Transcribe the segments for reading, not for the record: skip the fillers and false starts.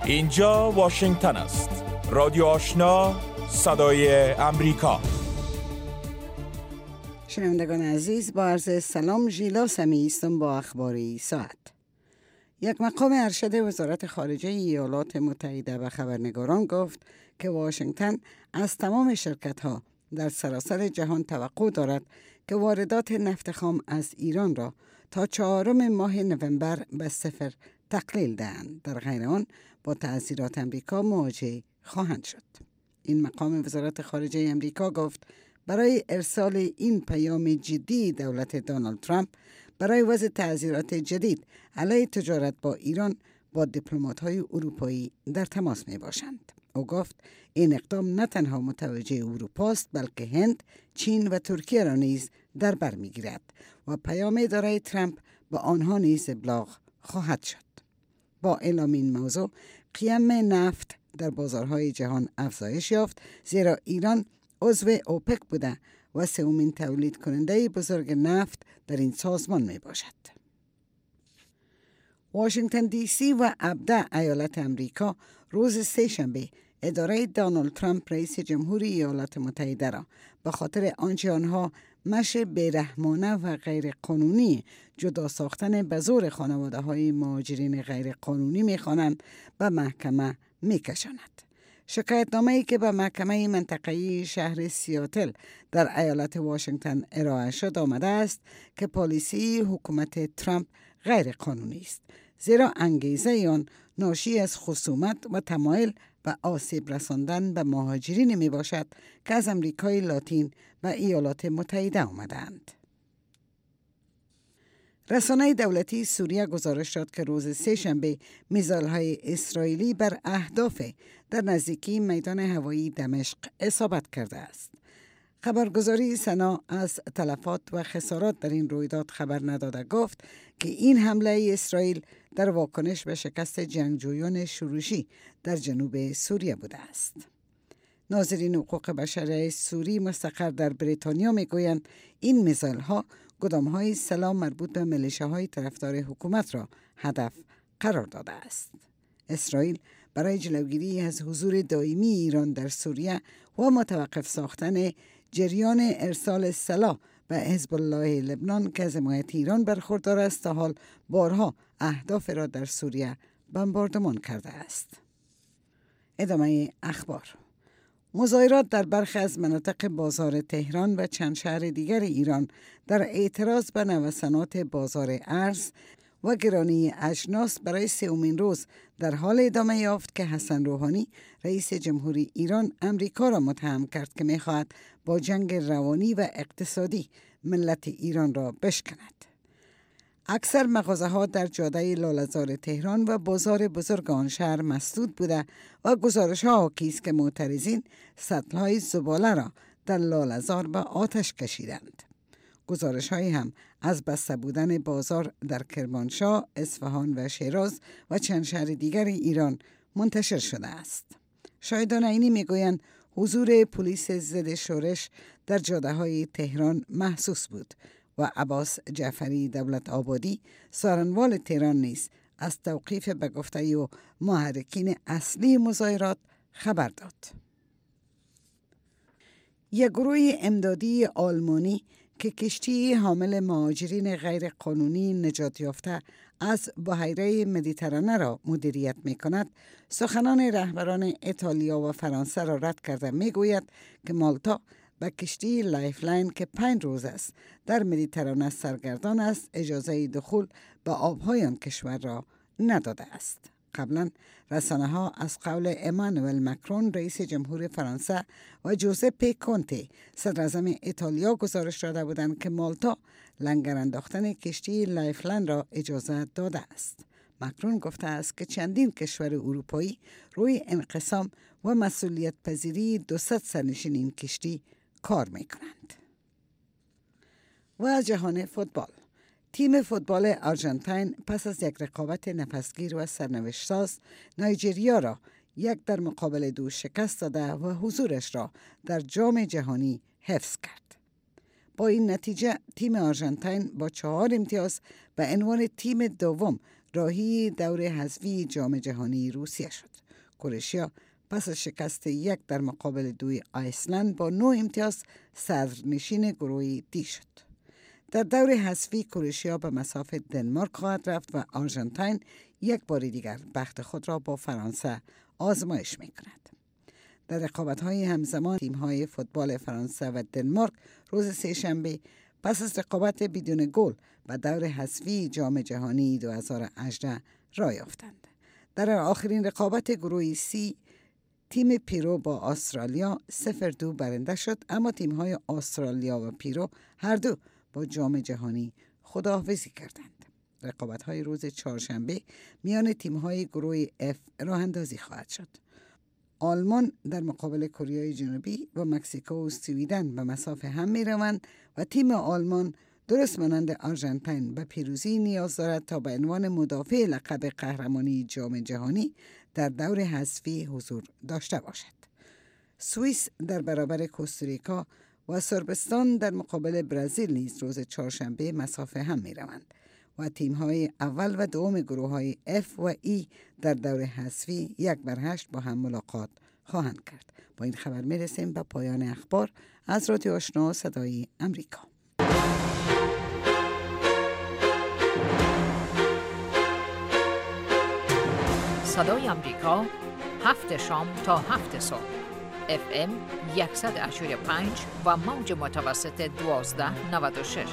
اینجا واشنگتن است. رادیو آشنا، صدای امریکا. شنوندگان عزیز، با عرض سلام، ژیلا سمی هستم با اخبار ساعت. یک مقام ارشد وزارت خارجه ایالات متحده به خبرنگاران گفت که واشنگتن از تمام شرکت‌ها در سراسر جهان توقع دارد که واردات نفت خام از ایران را تا 4 ماه نوامبر به صفر تقلیل دهند. در غیر آن با تعزیرات امریکا مواجه خواهند شد. این مقام وزارت خارجه امریکا گفت برای ارسال این پیام جدی دولت دونالد ترامپ برای وضع تعزیرات جدید علیه تجارت با ایران با دیپلمات‌های اروپایی در تماس می باشند. او گفت این اقدام نه تنها متوجه اروپا است بلکه هند، چین و ترکیه را نیز در بر می‌گیرد و پیام دارای ترامپ به آنها نیز ابلاغ خواهد شد. با اعلام این موضوع قیمت نفت در بازارهای جهان افزایش یافت، زیرا ایران عضو اوپک بوده و سومین تولید کننده بزرگ نفت در این سازمان می باشد. واشنگتن دی سی و 17 ایالت امریکا روز سه‌شنبه اداره دونالد ترامپ رئیس جمهوری ایالات متحده را به خاطر آنچه آنها مشی بیرحمانه و غیر قانونی جدا ساختن به زور خانواده های مهاجرین غیر قانونی می‌خوانند به محکمه می‌کشاند. شکایتنامه‌ای که به محکمه منطقه‌ای شهر سیاتل در ایالت واشنگتن ارائه شد آمده است که پالیسی حکومت ترامپ غیر قانونی است، زیرا انگیزه آن ناشی از خصومت و تمایل و آسیب رساندن به مهاجرین می باشد که از امریکای لاتین و ایالات متحده آمدند. رسانه دولتی سوریه گزارش داد که روز سه‌شنبه میزایل‌های اسرائیلی بر اهداف در نزدیکی میدان هوایی دمشق اصابت کرده است. خبرگزاری سنا از تلفات و خسارات در این رویداد خبر نداده گفت که این حمله اسرائیل در واکنش به شکست جنگجویان شورشی در جنوب سوریه بوده است. ناظرین حقوق بشر سوری مستقر در بریتانیا میگویند این میزایل‌ها گدام‌های سلاح مربوط به میلیشیاهای طرفدار حکومت را هدف قرار داده است. اسرائیل برای جلوگیری از حضور دائمی ایران در سوریه و متوقف ساختن جریان ارسال سلاح به حزب الله لبنان که از حمایت ایران برخوردار است تا حال بارها اهداف را در سوریه بمباردمان کرده است. ادامه اخبار. مظاهرات در برخی از مناطق بازار تهران و چند شهر دیگر ایران در اعتراض به نوسانات بازار ارز و گرانی اجناس برای سومین روز در حال ادامه یافت که حسن روحانی رئیس جمهوری ایران امریکا را متهم کرد که می‌خواهد با جنگ روانی و اقتصادی ملت ایران را بشکند. اکثر مغازه‌ها در جاده لاله‌زار تهران و بازار بزرگ آن شهر مسدود بوده و گزارش‌ها حاکی است که معترضین سطل‌های زباله را در لاله‌زار به آتش کشیدند. گزارش‌هایی هم از بسته بودن بازار در کرمانشاه، اصفهان و شیراز و چند شهر دیگر ایران منتشر شده است. شاهدان عینی می‌گویند حضور پلیس ضد شورش در جاده‌های تهران محسوس بود و عباس جعفری دولت آبادی سارنوال تهران نیز از توقیف به گفته او محرکین اصلی مظاهرات خبر داد. یک گروه امدادی آلمانی که کشتی حامل مهاجرین غیر قانونی نجات یافته از بحیره مدیترانه را مدیریت می کند، سخنان رهبران ایتالیا و فرانسه را رد کرده می گوید که مالتا به کشتی لایفلاین که 5 روز است در مدیترانه سرگردان است اجازه دخول به آبهای آن کشور را نداده است. قبلا رسانه ها از قول امانوئل مکرون رئیس جمهور فرانسه و جوزپه کونته صدر اعظم ایتالیا گزارش داده بودند که مالتا لنگر انداختن کشتی لایفلاین را اجازه داده است. مکرون گفته است که چندین کشور اروپایی روی انقسام و مسئولیت پذیری 200 سرنشین این کشتی کار می کنند. و از جهان فوتبال. تیم فوتبال آرژانتین پس از یک رقابت نفسگیر و سرنوشت‌ساز نایجریا را 1-2 شکست داده و حضورش را در جام جهانی حفظ کرد. با این نتیجه تیم آرژانتین با 4 امتیاز به عنوان تیم دوم راهی دور حذفی جام جهانی روسیه شد. کرواتیا پس از شکست 1 در مقابل 2 ایسلند با 9 امتیاز صدرنشین گروه دی شد. در دور حذفی کرواتیا به مسافت دنمارک خواهد رفت و آرژانتین یک بار دیگر بخت خود را با فرانسه آزمایش می‌کند. در رقابت‌های همزمان تیم‌های فوتبال فرانسه و دنمارک روز سه‌شنبه پس از رقابت بدون گل و دور حذفی جام جهانی 2018 راه یافتند. در آخرین رقابت گروه سی تیم پیرو با استرالیا 0-2 برنده شد، اما تیم‌های استرالیا و پیرو هر دو با جام جهانی خداحافظی کردند. رقابت‌های روز چهارشنبه میان تیم‌های گروه F راه اندازی خواهد شد. آلمان در مقابل کره جنوبی و مکزیکو و سویدن به مسافه هم می‌روند و تیم آلمان درست مانند آرژانتین به پیروزی نیاز دارد تا به عنوان مدافع لقب قهرمانی جام جهانی در دور حذفی حضور داشته باشد. سوئیس در برابر کوستاریکا و سربستان در مقابل برزیل نیز روز چهارشنبه مسافه هم می‌روند و تیم‌های اول و دوم گروه‌های F و E در دور حذفی 1-8 با هم ملاقات خواهند کرد. با این خبر می‌رسیم به پایان اخبار از رادیو آشنا صدای امریکا. صدای امریکا 7 شام تا 7 صبح FM 100.5 و موج متوسط 1296.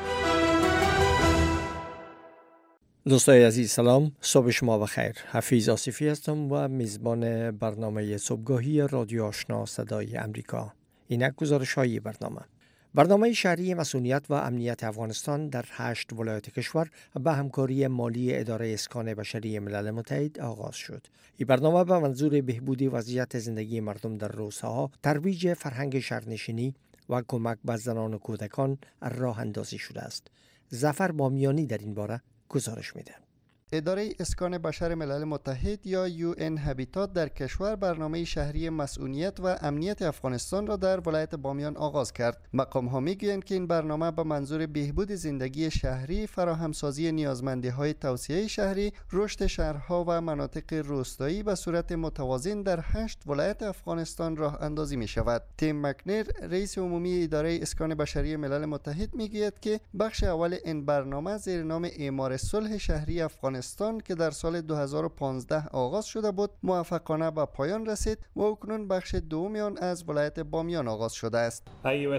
دوستای عزیز سلام، صبح شما بخیر. حفیظ آصفی هستم و میزبان برنامه صبحگاهی رادیو آشنا صدای امریکا. اینک گزارش‌های برنامه شهری مسئولیت و امنیت افغانستان در 8 ولایت کشور به همکاری مالی اداره اسکان بشری ملل متحد آغاز شد. این برنامه به منظور بهبود وضعیت زندگی مردم در روستاها، ترویج فرهنگ شهرنشینی و کمک به زنان و کودکان راه اندازی شده است. ظفر بامیانی در این باره گزارش میده. اداره اسکان بشر ملل متحد یا UN هابیتات در کشور برنامه شهری مسئولیت و امنیت افغانستان را در ولایت بامیان آغاز کرد. مقام‌ها میگویند که این برنامه به منظور بهبود زندگی شهری، فراهمسازی نیازمندی‌های توسعه شهری، رشد شهرها و مناطق روستایی به صورت متوازن در 8 ولایت افغانستان راه اندازی می شود. تیم مکنر، رئیس عمومی اداره اسکان بشری ملل متحد میگوید که بخش اول این برنامه زیر نام اعمار صلح شهری افغانستان که در سال 2015 آغاز شده بود موفقانه به پایان رسید و اکنون بخش دوم آن از ولایت بامیان آغاز شده است.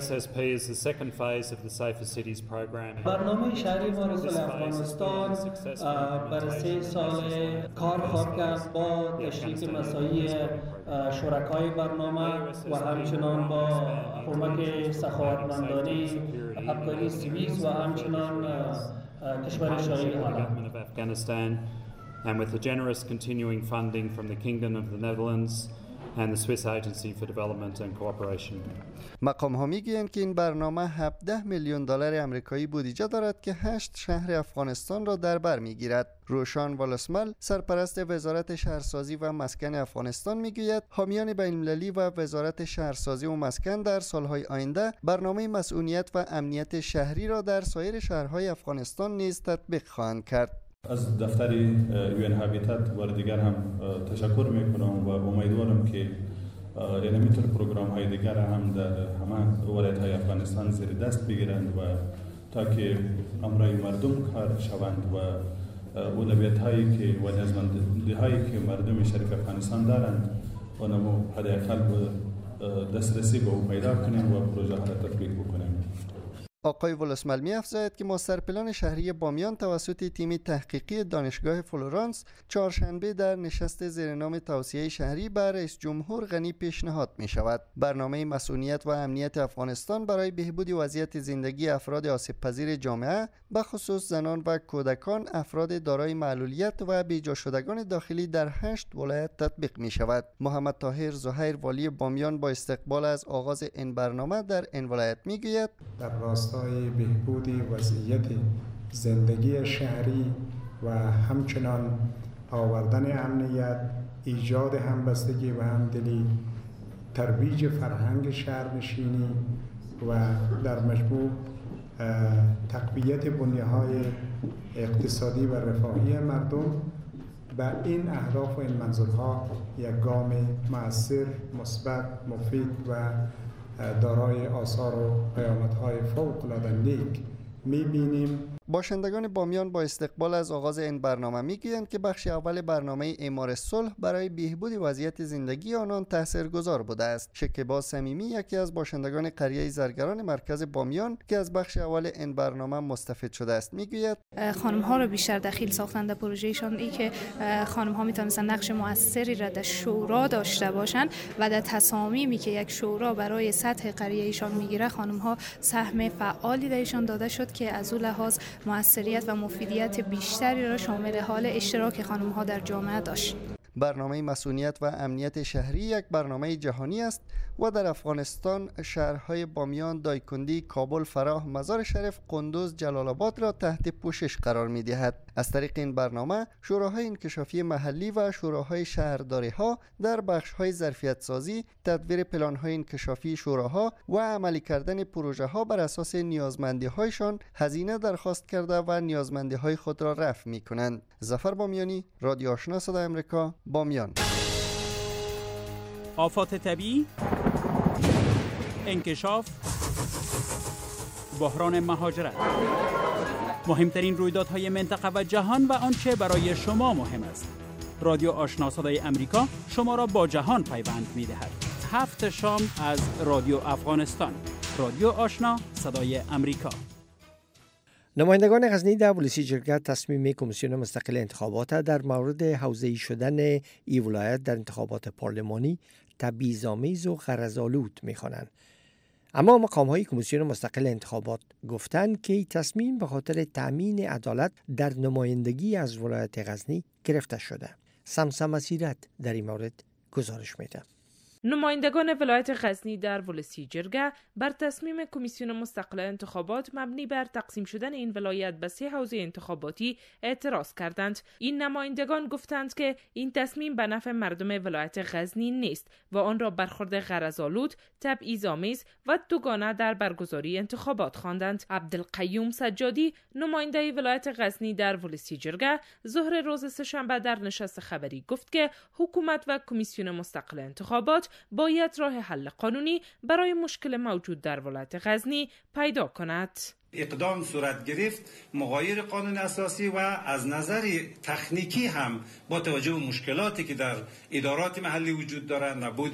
برنامه شهری اعمار صلح افغانستان برای 3 سال کار خواهد کرد با تشریک مساعی شرکای برنامه و همچنان با کمک سخاوتمندانه همکاری سوئیس و همچنان کشور شاهی government of Afghanistan, and with the generous continuing funding from the Kingdom of the Netherlands and the Swiss Agency for Development and Cooperation. مقام ها میگویند که این برنامه 17 میلیون دلار آمریکایی بودجه دارد که 8 شهر افغانستان را در بر میگیرد. روشان والسمل، سرپرست وزارت شهرسازی و مسکن افغانستان میگوید حامیان بین‌المللی و وزارت شهرسازی و مسکن در سالهای آینده برنامه مسئولیت و امنیت شهری را در سایر شهرهای افغانستان نیز تطبیق خواهند کرد. از دفتر UN هابیتات و دیگر هم تشکر میکنم و امیدوارم که یعنی میتونه پروگرام های دیگر هم در همه ولایت های افغانستان زیر دست بگیرند و تا که امرای مردم کار شوند و اولویت هایی که و نیازمندی هایی که مردم شریف افغانستان دارند و نمو حداقل دسترسی به او پیدا کنیم و پروژه ها را تطبیق بکنیم. آقای ولسمل می‌افزاید که ماسترپلان شهری بامیان توسط تیم تحقیقی دانشگاه فلورانس چهارشنبه در نشست زیرنام توسعه شهری بر رئیس جمهور غنی پیشنهاد می شود. برنامه مسئولیت و امنیت افغانستان برای بهبود وضعیت زندگی افراد آسیب‌پذیر جامعه به خصوص زنان و کودکان، افراد دارای معلولیت و بیجا شدگان داخلی در 8 ولایت تطبیق می شود. محمد طاهر زهیر والی بامیان با استقبال از آغاز این برنامه در این ولایت می‌گوید در راستای بهبود وضعیت زندگی شهری و همچنان آوردن امنیت، ایجاد همبستگی و همدلی، ترویج فرهنگ شهرنشینی و در مجموع تقویت بنیه‌های اقتصادی و رفاهی مردم. به این اهداف و این منظورها یک گام مؤثر، مثبت، مفید و دارای آثار و پیامدهای فوق‌العاده نیک می‌بینیم. باشندگان بامیان با استقبال از آغاز این برنامه میگویند که بخش اول برنامه اعمار صلح برای بهبود وضعیت زندگی آنان تاثیرگذار بوده است. شکیبا صمیمی یکی از باشندگان قریه زرگران مرکز بامیان که از بخش اول این برنامه مستفید شده است میگوید خانم ها را بیشتر دخیل ساختن در پروژهشان، ای که خانم ها میتونستن نقش موثری را در شورا داشته باشند و در تصامیمی که یک شورا برای سطح قریه ایشان میگیره خانم ها سهم فعالی درشان داده شد که از اون لحاظ موثریت و مفیدیت بیشتری را شامل حال اشتراک خانم‌ها در جامعه داشت. برنامه مسئولیت و امنیت شهری یک برنامه جهانی است و در افغانستان شهرهای بامیان، دایکندی، کابل، فراه، مزار شریف، قندوز، جلال آباد را تحت پوشش قرار می دهد. از طریق این برنامه شوراهای انکشافی محلی و شوراهای شهرداری ها در بخش‌های ظرفیت سازی، تدویر پلان‌های انکشافی شوراها و عملی کردن پروژه ها بر اساس نیازمندی‌هایشان هزینه درخواست کرده و نیازمندی‌های خود را رفع می‌کنند. ظفر بامیانی، رادیو آشنا صدای آمریکا، بامیان. آفات طبیعی، انکشاف، بحران مهاجرت، مهمترین رویدادهای منطقه و جهان و آنچه برای شما مهم است. رادیو آشنا صدای آمریکا شما را با جهان پیوند می‌دهد. 7 شام از رادیو افغانستان. رادیو آشنا صدای آمریکا. نمایندگان غزنی در ولسی جرگه تصمیم کمیسیون مستقل انتخابات در مورد حوزه‌ای شدن این ولایت در انتخابات پارلمانی تبعیض‌آمیز و غرض‌آلود می‌خوانند. اما مقام‌های کمیسیون مستقل انتخابات گفتند که این تصمیم به خاطر تأمین عدالت در نمایندگی از ولایت غزنی گرفته شده. سمسم مسیرت در این مورد گزارش میده. نمایندگان ولایت غزنی در ولسی جرگه بر تصمیم کمیسیون مستقل انتخابات مبنی بر تقسیم شدن این ولایت به 3 حوزه انتخاباتی اعتراض کردند. این نمایندگان گفتند که این تصمیم به نفع مردم ولایت غزنی نیست و آن را برخورد غرض‌آلود، تبعیض‌آمیز و دوگانه در برگزاری انتخابات خواندند. عبدالقیوم سجادی، نماینده ولایت غزنی در ولسی جرگه، ظهر روز سه‌شنبه در نشست خبری گفت که حکومت و کمیسیون مستقل انتخابات باید راه حل قانونی برای مشکل موجود در ولایت غزنی پیدا کند. اقدام صورت گرفت مغایر قانون اساسی و از نظر تکنیکی هم با توجه به مشکلاتی که در ادارات محلی وجود دارد، نبود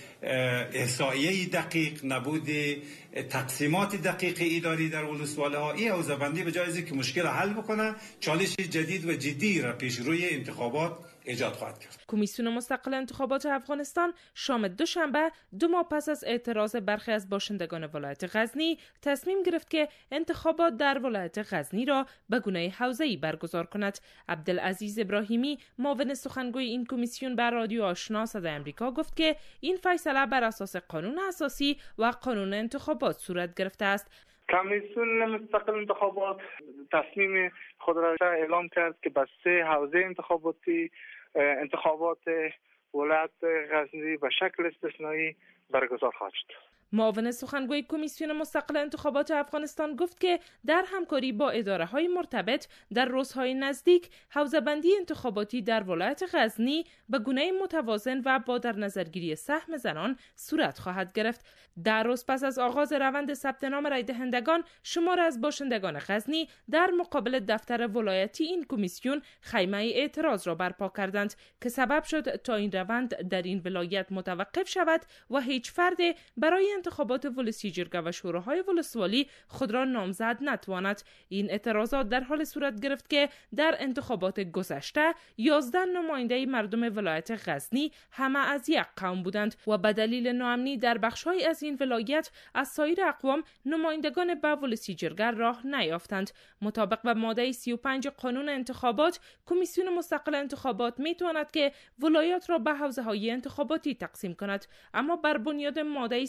احصائیه دقیق، نبود تقسیمات دقیق اداری در ولسواله ها، این حوزه بندی به جای اینکه مشکل حل بکنه چالش جدید و جدی را پیش روی انتخابات ایجاد خواهد کرد. کمیسیون مستقل انتخابات افغانستان شام دوشنبه 2 ماه پس از اعتراض برخی از باشندگان ولایت غزنی تصمیم گرفت که انتخابات در ولایت غزنی را به گونه حوزه‌ای برگزار کند. عبدالعزیز ابراهیمی، معاون سخنگوی این کمیسیون، بر رادیو آشنا صدای آمریکا گفت که این فیصله بر اساس قانون اساسی و قانون انتخابات صورت گرفته است. کمیسیون مستقل انتخابات تصمیم خود را اعلام کرد که به 3 حوزه انتخاباتی انتخابات ولایت غزنی به شکل استثنایی برگزار خواهد شد. معاون سخنگوی کمیسیون مستقل انتخابات افغانستان گفت که در همکاری با اداره‌های مرتبط در روزهای نزدیک حوزه‌بندی انتخاباتی در ولایت غزنی به گونه متوازن و با در نظرگیری سهم زنان صورت خواهد گرفت. در روز پس از آغاز روند ثبت نام رای دهندگان، شمار از باشندگان غزنی در مقابل دفتر ولایتی این کمیسیون خیمه اعتراض را برپا کردند که سبب شد تا این روند در این ولایت متوقف شود و هیچ فرد برای انتخابات ولسی جرگه و شوراهای ولسوالی خود را نامزد نتواند. این اعتراضات در حال صورت گرفت که در انتخابات گذشته 11 نماینده مردم ولایت غزنی همه از یک قوم بودند و به دلیل ناامنی در بخش‌های از این ولایت از سایر اقوام نمایندگان به ولسی جرگه راه نیافتند. مطابق به ماده 35 قانون انتخابات، کمیسیون مستقل انتخابات میتواند که ولایات را به حوزه‌های انتخاباتی تقسیم کند، اما بر بنیاد ماده 36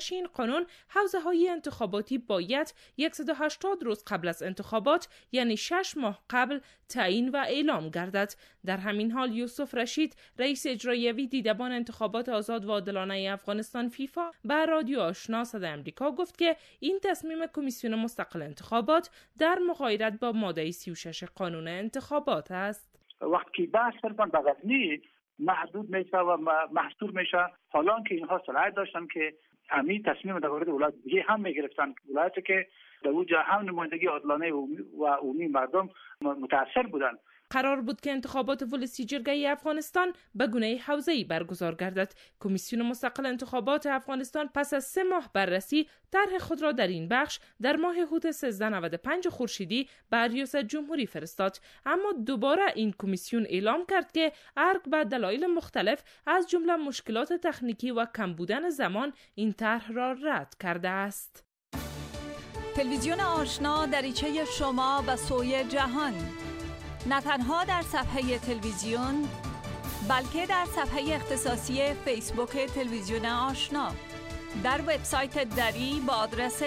اجرایش این قانون حوزه‌های انتخاباتی باید 180 روز قبل از انتخابات یعنی 6 ماه قبل تعیین و اعلام گردد. در همین حال یوسف رشید رئیس اجرایی دیدبان انتخابات آزاد و عادلانه افغانستان فیفا به رادیو آشنا صدای آمریکا گفت که این تصمیم کمیسیون مستقل انتخابات در مغایرت با ماده 36 قانون انتخابات است. وقتی بحث کردن به غزنی محدود میشه و محصور میشه، حالا که اینها صلاحیت داشتن که همین تصمیم در مورد ولایت دیگه هم میگرفتن، ولایتی که در اونجا هم نمایندگی عادلانه و عمومی مردم متاثر بودن. قرار بود که انتخابات ولسی جرگه افغانستان به گونه حوزه‌ای برگزار گردد. کمیسیون مستقل انتخابات افغانستان پس از 3 ماه بررسی طرح خود را در این بخش در ماه هوت 1395 خورشیدی به ریاست جمهوری فرستاد، اما دوباره این کمیسیون اعلام کرد که ارگ به دلایل مختلف از جمله مشکلات تکنیکی و کم بودن زمان این طرح را رد کرده است. تلویزیون آشنا دریچه شما به سوی جهان، نه تنها در صفحه تلویزیون بلکه در صفحه اختصاصی فیسبوک تلویزیون آشنا، در وبسایت دری با آدرس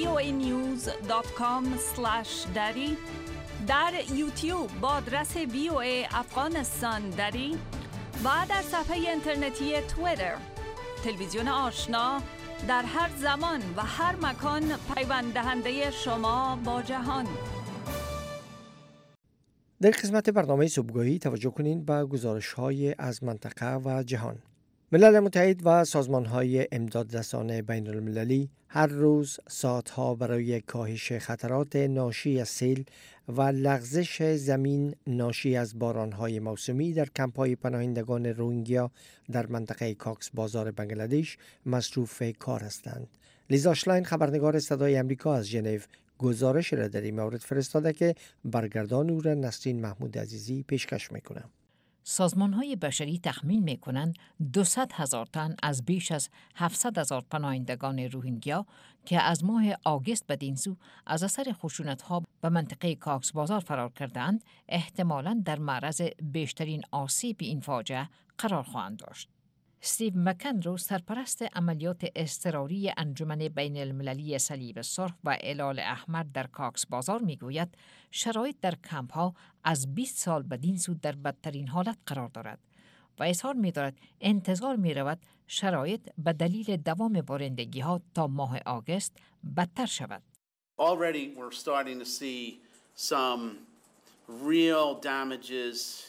voanews.com/dari، در یوتیوب با آدرس VOA افغانستان دری و در صفحه اینترنتی توییتر. تلویزیون آشنا در هر زمان و هر مکان پیوند دهنده شما با جهان. در قسمت برنامه صبحگاهی توجه کنین به گزارش‌های از منطقه و جهان. ملل متحد و سازمان‌های امدادرسان بین المللی هر روز ساعتها برای کاهش خطرات ناشی از سیل و لغزش زمین ناشی از باران‌های موسمی در کمپ‌های پناهندگان روهینگیا در منطقه کاکس بازار بنگلادش مصروف کار هستند. لیزا شلاین خبرنگار صدای آمریکا از ژنو گزارش را در این مورد فرستاده که برگردان او را نسرین محمود عزیزی پیشکش میکنه. سازمان‌های بشری تخمین می‌کنند 200,000 تن از بیش از 700,000 پناهندگان روهینگیا که از ماه آگوست بدین سو از اثر خشونت‌ها به منطقه کاکس بازار فرار کردند، احتمالاً در معرض بیشترین آسیب این فاجعه قرار خواهند داشت. استیو مکندرو سرپرست عملیات اضطراری انجمن بین المللی صلیب سرخ و هلال احمر در کاکس بازار میگوید شرایط در کمپ ها از 20 سال بدین سو در بدترین حالت قرار دارد و اظهار می‌دارد انتظار می‌رود شرایط به دلیل دوام بارندگی ها تا ماه آگوست بدتر شود. Already we're starting to see some real damages.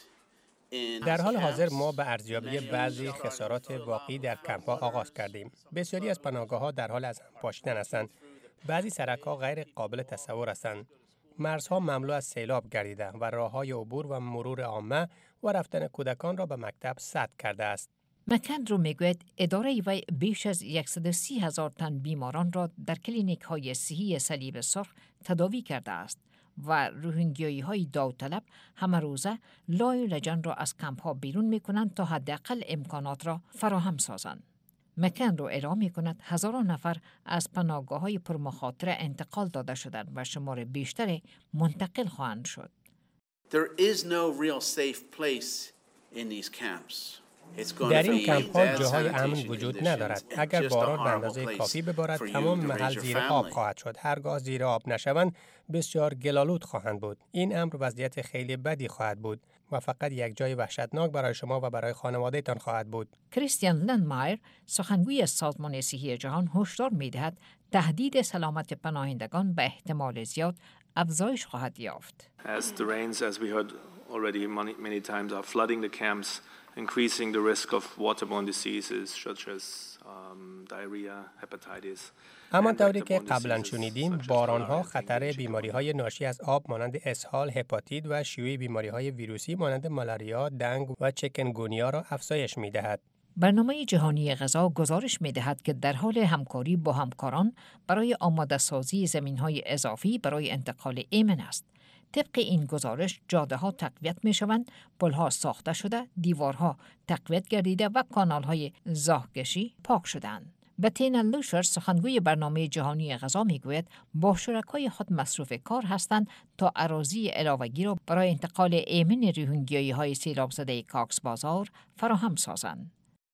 در حال حاضر ما به ارزیابی بعضی خسارات واقعی در کمپ‌ها آغاز کردیم. بسیاری از پناهگاه‌ها در حال از هم پاشیدن هستند. بعضی سرک‌ها غیر قابل تصور هستند. مرزها مملو از سیلاب گردیده و راه‌های عبور و مرور عامه و رفتن کودکان را به مکتب سد کرده است. مکندرو میگوید اداره وی بیش از 130,000 تن بیماران را در کلینیک‌های صحی صلیب سرخ تداوی کرده است و روهینگیایی‌های داوطلب همه روزه لای لجن را از کمپ‌ها بیرون می‌کنند تا حداقل امکانات را فراهم سازند. مکندرو اعلام می‌کند هزاران نفر از پناهگاه‌های پرمخاطره انتقال داده شدند و شمار بیشتری منتقل خواهند شد. There is no real safe place in these camps. در این کمپ‌ها جاهای امن وجود ندارد. اگر باران به اندازه کافی ببارد تمام محل زیر آب خواهد شد. هرگاه زیر آب نشوند بسیار گلالود خواهند بود. این امر وضعیت خیلی بدی خواهد بود و فقط یک جای وحشتناک برای شما و برای خانواده‌تان خواهد بود. کریستیان لندمایر سخنگوی سازمان صحی جهان هشدار می‌دهد تهدید سلامت پناهندگان به احتمال زیاد افزایش خواهد یافت. As the rains, as we heard already many times, are flooding the camps, increasing the risk of waterborne diseases such as diarrhea, hepatitis. همانطوری که قبلا شنیدیم، بارانها خطر بیماری‌های ناشی از آب مانند اسهال، هپاتیت و شیوع بیماری‌های ویروسی مانند مالاریا، دنگ و چیکنگونیا را افزایش می‌دهد. برنامه جهانی غذا گزارش می‌دهد که در حال همکاری با همکاران برای آماده‌سازی زمین‌های اضافی برای انتقال ایمن است. طبق این گزارش جاده‌ها تقویت می‌شوند، پل‌ها ساخته شده، دیوارها تقویت گردیده و کانال‌های زاهکشی پاک شدند. بتینا لوشر سخنگوی برنامه جهانی غذا میگوید با شرکای خود مصروف کار هستند تا اراضی علاوه‌ای را برای انتقال ایمن روهینگیایی‌های سیلاب زده کاکس بازار فراهم سازند.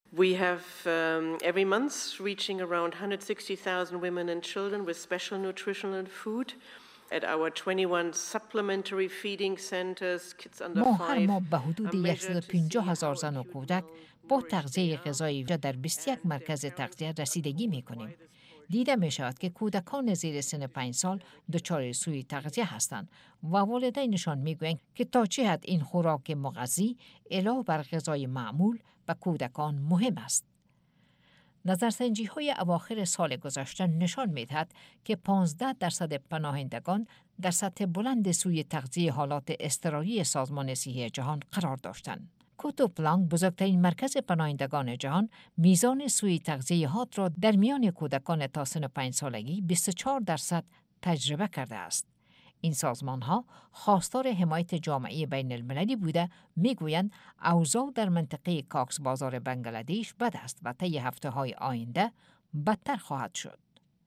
We have every month reaching around 160,000 women and children with special nutritional food at our 21 supplementary feeding centers, kids under 5. ما هر ماه به حدود 150,000 زن و کودک با تغذیه غذایی در 21 مرکز تغذیه رسیدگی می‌کنیم. دیده می شود که کودکان زیر سن 5 سال دچار سوء تغذیه هستند و والدینشان می گویند که تا چه حد این خوراک مغذی علاوه بر غذای معمول به کودکان مهم است. نظرسنجی های اواخر سال گذشته نشان می دهد که 15% پناهندگان در سطح بلند سوء تغذیه حالات اضطراری سازمان صحی جهان قرار داشتند. کوتو پلانگ، بزرگترین مرکز پناهندگان جهان، میزان سوء تغذیه هات را در میان کودکان تا سن 5 سالگی 24% تجربه کرده است. این سازمان ها خواستار حمایت جامعه بین المللی بوده، میگویند اوضاع در منطقه کاکس بازار بنگلادیش بد است و طی هفته های آینده بدتر خواهد شد.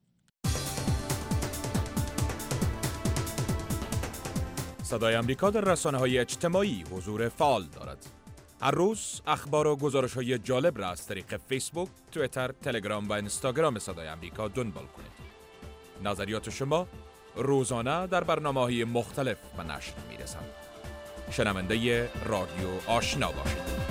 صدای امریکا در رسانه‌های اجتماعی حضور فعال دارد. هر روز اخبار و گزارش‌های جالب را از طریق فیسبوک، توییتر، تلگرام و اینستاگرام صدای امریکا دنبال کنید. نظریات شما روزانه در برنامه‌های مختلف به نشر می‌رسند. شنونده رادیو آشنا باشید.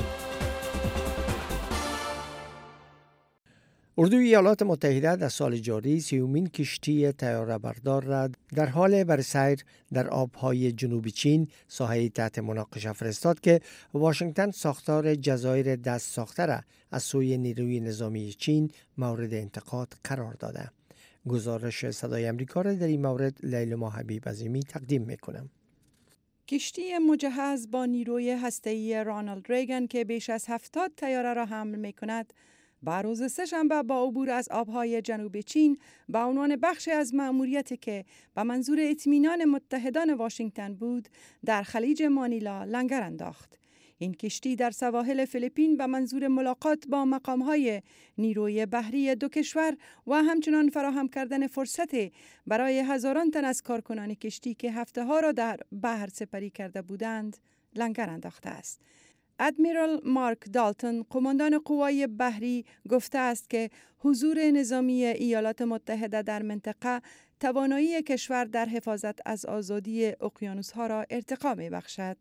اردوی ایالات متحده در سال جاری 30مین کشتی طیاره‌بردار را در حال برسیر در آبهای جنوبی چین ساحه تحت مناقشه فرستاد که واشنگتن ساختار جزایر دست ساخته را از سوی نیروی نظامی چین مورد انتقاد قرار داده. گزارش صدای امریکا را در این مورد لیلما حبیب عظیمی تقدیم میکنم. کشتی مجهز با نیروی هسته‌ای رانالد ریگن که بیش از 70 طیاره را حمل میکند، با روز سه‌شنبه با عبور از آبهای جنوب چین به عنوان بخشی از مأموریتی که به منظور اطمینان متحدان واشنگتن بود، در خلیج مانیلا لنگر انداخت. این کشتی در سواحل فیلیپین به منظور ملاقات با مقام‌های نیروی بحری دو کشور و همچنان فراهم کردن فرصت برای هزاران تن از کارکنان کشتی که هفته‌ها را در بحر سپری کرده بودند، لنگر انداخته است. ادمیرال مارک دالتون، قماندان قوای بحری، گفته است که حضور نظامی ایالات متحده در منطقه توانایی کشور در حفاظت از آزادی اقیانوس‌ها را ارتقا می‌بخشد.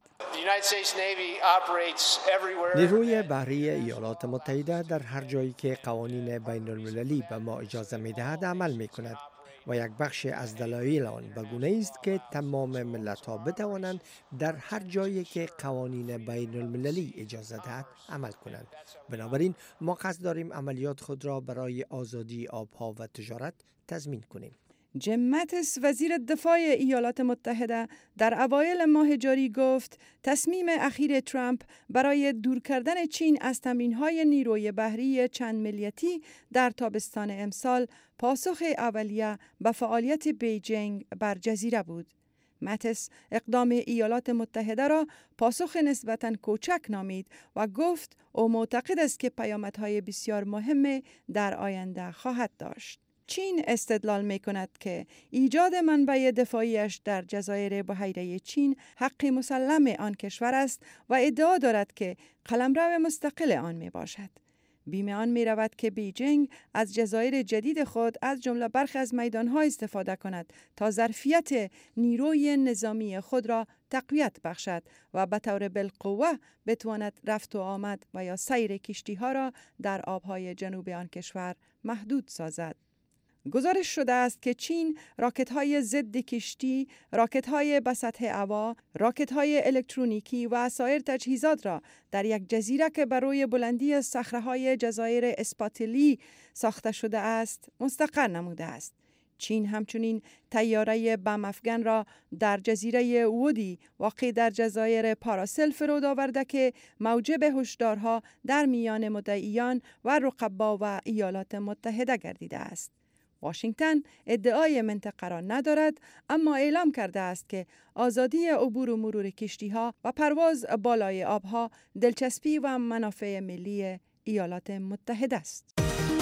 نیروی بحری ایالات متحده در هر جایی که قوانین بین‌المللی به ما اجازه می‌دهد عمل می‌کند و یک بخش از دلایل آن به گونه است که تمام ملت‌ها بتوانند در هر جایی که قوانین بین‌المللی اجازه دهد عمل کنند. بنابراین ما قصد داریم عملیات خود را برای آزادی آبها و تجارت تضمین کنیم. جیم ماتیس، وزیر دفاع ایالات متحده، در اوایل ماه جاری گفت تصمیم اخیر ترامپ برای دور کردن چین از تمرین‌های نیروی بحری چند ملیتی در تابستان امسال پاسخ اولیه به فعالیت بیجینگ بر جزیره بود. ماتیس اقدام ایالات متحده را پاسخ نسبتاً کوچک نامید و گفت او معتقد است که پیامدهای بسیار مهم در آینده خواهد داشت. چین استدلال می کند که ایجاد منبع دفاعیش در جزایر بحیره چین حق مسلم آن کشور است و ادعا دارد که قلمرو مستقل آن می باشد. بیم آن می رود که بیجینگ از جزایر جدید خود از جمله برخی از میدانها استفاده کند تا ظرفیت نیروی نظامی خود را تقویت بخشد و به طور بالقوه بتواند رفت و آمد و یا سیر کشتی ها را در آبهای جنوب آن کشور محدود سازد. گزارش شده است که چین راکت‌های ضد کشتی، راکت‌های به سطح هوا، راکت‌های الکترونیکی و سایر تجهیزات را در یک جزیره که بر روی بلندی صخره‌های جزایر اسپاتلی ساخته شده است، مستقر نموده است. چین همچنین طیاره بم افغان را در جزیره وودی واقع در جزایر پاراسل فرود آورده که موجب هشدارها در میان مدعیان و رقبا و ایالات متحده گردیده است. واشنگتن ادعای منطقه را ندارد، اما اعلام کرده است که آزادی عبور و مرور کشتی‌ها و پرواز بالای آبها دلچسپی و منافع ملی ایالات متحده است.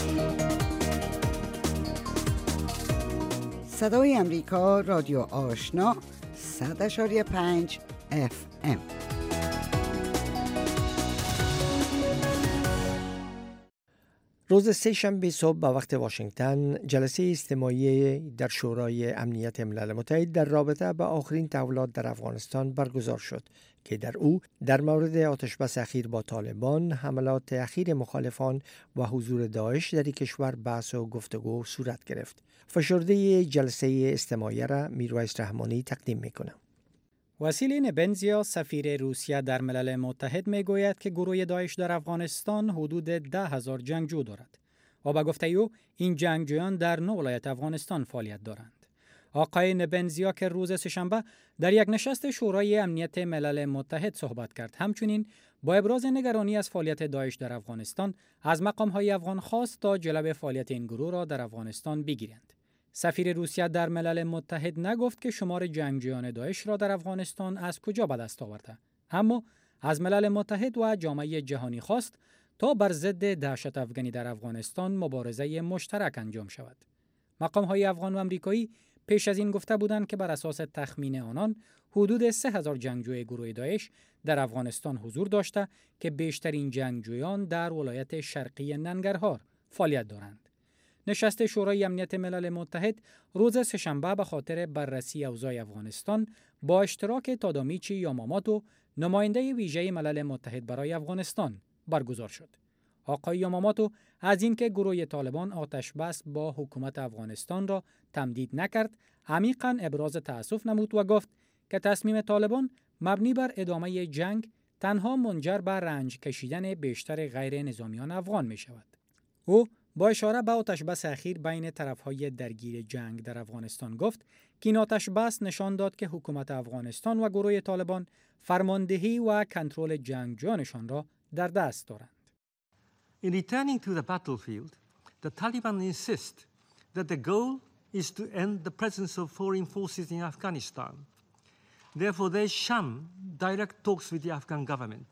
صدای امریکا، رادیو آشنا، 100.5 FM. روز سه‌شنبه صبح به وقت واشنگتن جلسه اجتماعی در شورای امنیت ملل متحد در رابطه با آخرین تحولات در افغانستان برگزار شد که در او در مورد آتشبس اخیر با طالبان، حملات اخیر مخالفان و حضور داعش در کشور بحث و گفتگو صورت گرفت. فشرده جلسه اجتماعی را میرویس رحمانی تقدیم میکنه. واسیلی نبنزیا سفیر روسیه در ملل متحد میگوید که گروه داعش در افغانستان حدود 10,000 جنگجو دارد و با گفته او این جنگجویان در 9 ولایت افغانستان فعالیت دارند. آقای نبنزیا که روز سه‌شنبه در یک نشست شورای امنیت ملل متحد صحبت کرد، همچنین با ابراز نگرانی از فعالیت داعش در افغانستان از مقام‌های افغان خواست تا جلب فعالیت این گروه را در افغانستان بگیرند. سفیر روسیه در ملل متحد نگفت که شمار جنگجویان داعش را در افغانستان از کجا به دست آورده، اما از ملل متحد و جامعه جهانی خواست تا بر ضد دهشت افغانی در افغانستان مبارزه مشترک انجام شود. مقام‌های افغان و آمریکایی پیش از این گفته بودند که بر اساس تخمین آنان حدود 3,000 جنگجوی گروه داعش در افغانستان حضور داشته که بیشترین جنگجویان در ولایت شرقی ننگرهار فعالیت دارند. نشست شورای امنیت ملل متحد روز سه‌شنبه به خاطر بررسی اوضاع افغانستان با اشتراک تادامیچی یاماماتو، نماینده ویژه ملل متحد برای افغانستان، برگزار شد. آقای یاماماتو از اینکه گروه طالبان آتش بس با حکومت افغانستان را تمدید نکرد، عمیقاً ابراز تأسف نمود و گفت که تصمیم طالبان مبنی بر ادامه جنگ تنها منجر به رنج کشیدن بیشتر غیر نظامیان افغان می شود. او با اشاره به آتش‌بس اخیر بین طرف‌های درگیر جنگ در افغانستان گفت که این آتش‌بس نشان داد که حکومت افغانستان و گروه طالبان فرماندهی و کنترل جنگجویانشان را در دست دارند. In returning to the battlefield, the Taliban insist that the goal is to end the presence of foreign forces in Afghanistan. Therefore, they shun direct talks with the Afghan government.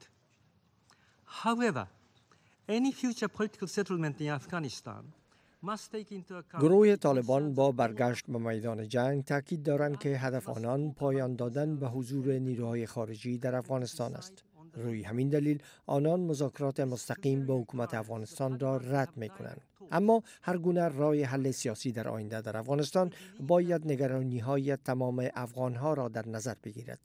However, any future political settlement in Afghanistan must take into account. گروه طالبان با برگشت به میدان جنگ تاکید دارند که هدف آنان پایان دادن به حضور نیروهای خارجی در افغانستان است. روی همین دلیل آنان مذاکرات مستقیم با حکومت افغانستان را رد می‌کنند. اما هر گونه راه حل سیاسی در آینده در افغانستان باید نگرانی‌های تمام افغان‌ها را در نظر بگیرد.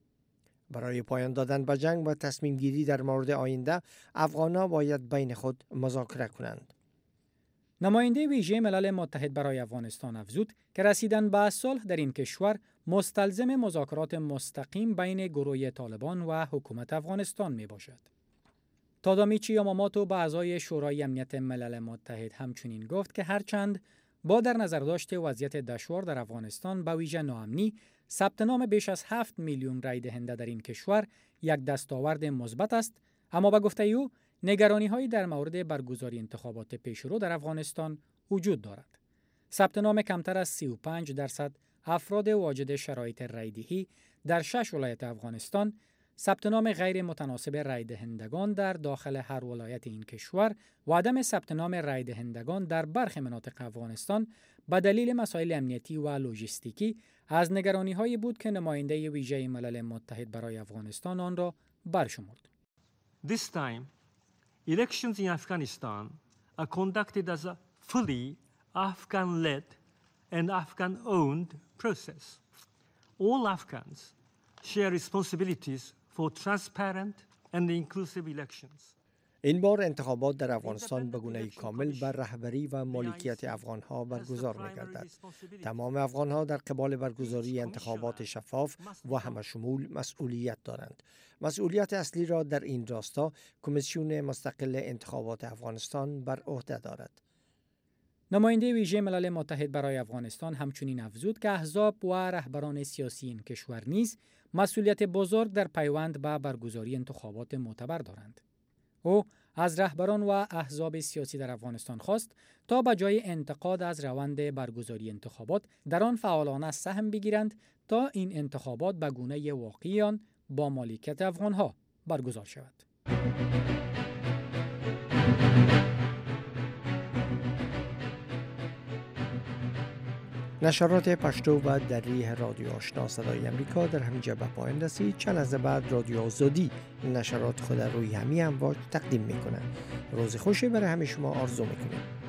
برای پایان دادن به جنگ و تصمیم گیری در مورد آینده، افغان‌ها باید بین خود مذاکره کنند. نماینده ویژه ملل متحد برای افغانستان افزود که رسیدن به صلح در این کشور مستلزم مذاکرات مستقیم بین گروه طالبان و حکومت افغانستان می باشد. تادامیچی یاماماتو به اعضای شورای امنیت ملل متحد همچنین گفت که هرچند با در نظر داشت وضعیت دشوار در افغانستان به ویژه ناامنی، ثبت نام بیش از 7 میلیون رای دهنده در این کشور یک دستاورد مثبت است، اما به گفته او نگرانی‌هایی در مورد برگزاری انتخابات پیشرو در افغانستان وجود دارد. ثبت نام کمتر از 35% افراد واجد شرایط رایدهی در 6 ولایت افغانستان، ثبت نام غیر متناسب رای دهندگان در داخل هر ولایت این کشور و عدم ثبت نام رای دهندگان در برخی مناطق افغانستان به دلیل مسائل امنیتی و لوجستیکی از نگرانی‌هایی بود که نماینده ویژه ملل متحد برای افغانستان آن را برشمرد. This time, elections in Afghanistan are conducted as a fully Afghan-led and Afghan-owned process. All Afghans share responsibilities for transparent and inclusive elections. این بار انتخابات در افغانستان به گونه کامل بر رهبری و مالکیت افغان‌ها برگزار می‌گردد. تمام افغان‌ها در قبال برگزاری انتخابات شفاف و همه‌شمول مسئولیت دارند. مسئولیت اصلی را در این راستا کمیسیون مستقل انتخابات افغانستان بر عهده دارد. نماینده ویژه ملل متحد برای افغانستان همچنین افزود که احزاب و رهبران سیاسی این کشور نیز مسئولیت بزرگ در پیوند به برگزاری انتخابات معتبر دارند. او از رهبران و احزاب سیاسی در افغانستان خواست تا به جای انتقاد از روند برگزاری انتخابات در آن فعالانه سهم بگیرند تا این انتخابات به گونه واقعی آن با مالکیت افغانها برگزار شود. نشرات پشتو و دری رادیو آشنا صدای امریکا در همینجا به پایان رسید. چند لحظه بعد رادیو آزادی نشرات خود روی همین امواج تقدیم میکنه. روز خوشی برای همه شما آرزو میکنیم.